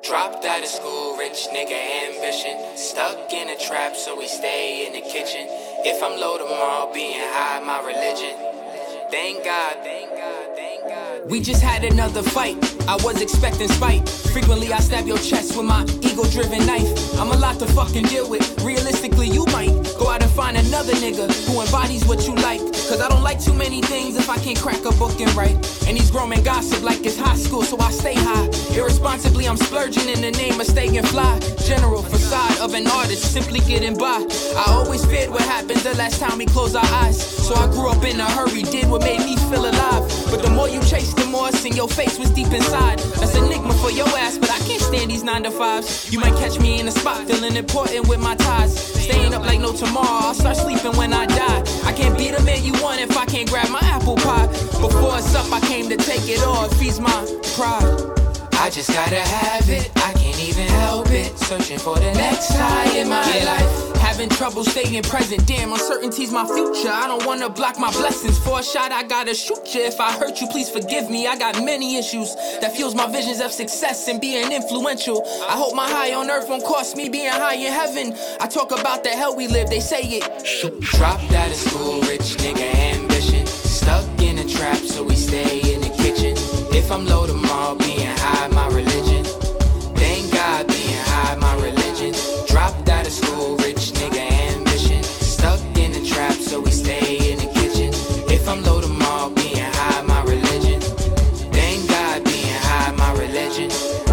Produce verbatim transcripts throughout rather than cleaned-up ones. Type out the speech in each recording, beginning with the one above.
Dropped out of school, rich nigga ambition. Stuck in a trap, so we stay in the kitchen. If I'm low tomorrow, being high, my religion. Thank God, thank God, thank God. We just had another fight. I was expecting spite. Frequently I stab your chest with my ego-driven knife. I'm a lot to fucking deal with. Realistically, you might go out and find another nigga who embodies what you like. Cause I don't like too many things if I can't crack a book and write. And these grown men gossip like it's high school, so I stay high. Irresponsibly, I'm splurging in the name of staying fly. General facade of an artist, simply getting by. I always feared what happens the last time we close our eyes. So I grew up in a hurry, did what made me feel alive. But the more you chase, the more it's in your face was deep inside. That's an enigma for your ass, but I can't stand these nine to fives. You might catch me in a spot, feeling important with my ties. Staying up like no tomorrow, I'll start sleeping when I die. I can't be the man you want if I can't grab my apple pie. Before it's up, I came to take it all, it feeds my pride. I just gotta have it, I can't even help it. Searching for the next high in my yeah. life. Having trouble staying present, damn, uncertainty's my future. I don't wanna block my blessings. For a shot, I gotta shoot you. If I hurt you, please forgive me. I got many issues that fuels my visions of success and being influential. I hope my high on earth won't cost me being high in heaven. I talk about the hell we live, they say it. Dropped out of school, rich nigga ambition. Stuck in a trap, so we stay in the kitchen. If I'm low tomorrow, being high, my religion. Thank God, being high, my religion. Dropped out of school, rich nigga ambition. Stuck in the trap, so we stay in the kitchen. If I'm low tomorrow, being high, my religion. Thank God, being high, my religion.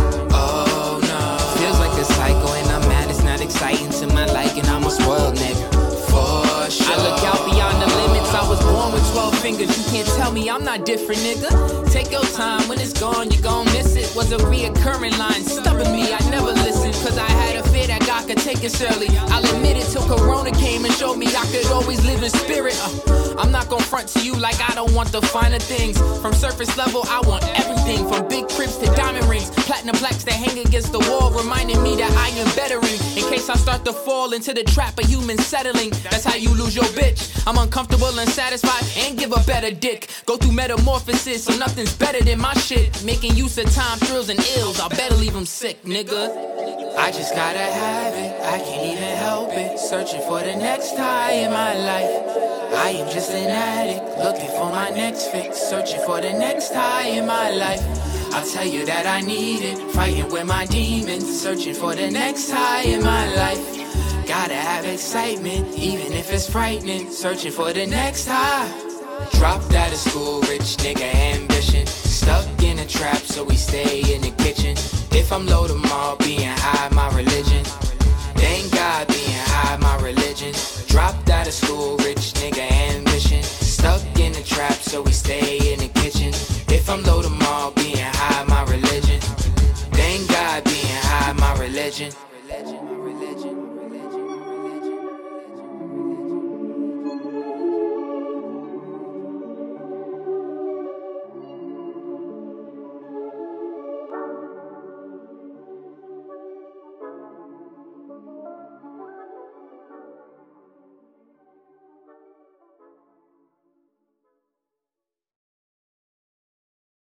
Oh no. Feels like a cycle and I'm mad, it's not exciting to my liking. I'm a spoiled nigga. For sure. I look out beyond the limits. I was born with twelve fingers. You can't tell me I'm not different, nigga. Take your time, when it's gone, you gon' miss it. Was a reoccurring line, stubborn me, I never listened. Cause I had a fear that God could take us early. I'll admit it till Corona came and showed me I could always live in spirit. uh, I'm not gon' front to you like I don't want the finer things. From surface level, I want everything. From big cribs to diamond rings. Platinum plaques that hang against the wall, reminding me that I am bettering. In case I start to fall into the trap of human settling. That's how you lose your bitch. I'm uncomfortable, unsatisfied, and give a better dick. Go through metamorphosis, so nothing's better than my shit. Making use of time, thrills, and ills. I better leave them sick, nigga. I just gotta have it, I can't even help it. Searching for the next high in my life. I am just an addict, looking for my next fix. Searching for the next high in my life. I'll tell you that I need it, fighting with my demons. Searching for the next high in my life. Gotta have excitement, even if it's frightening. Searching for the next high. Dropped out of school, rich nigga ambition. Stuck in a trap, so we stay in the kitchen. If I'm low tomorrow, being high, my religion. Thank God, being high, my religion. Dropped out of school, rich nigga ambition. Stuck in the trap, so we stay in the kitchen. If I'm low tomorrow, being high, my religion. Thank God, being high, my religion.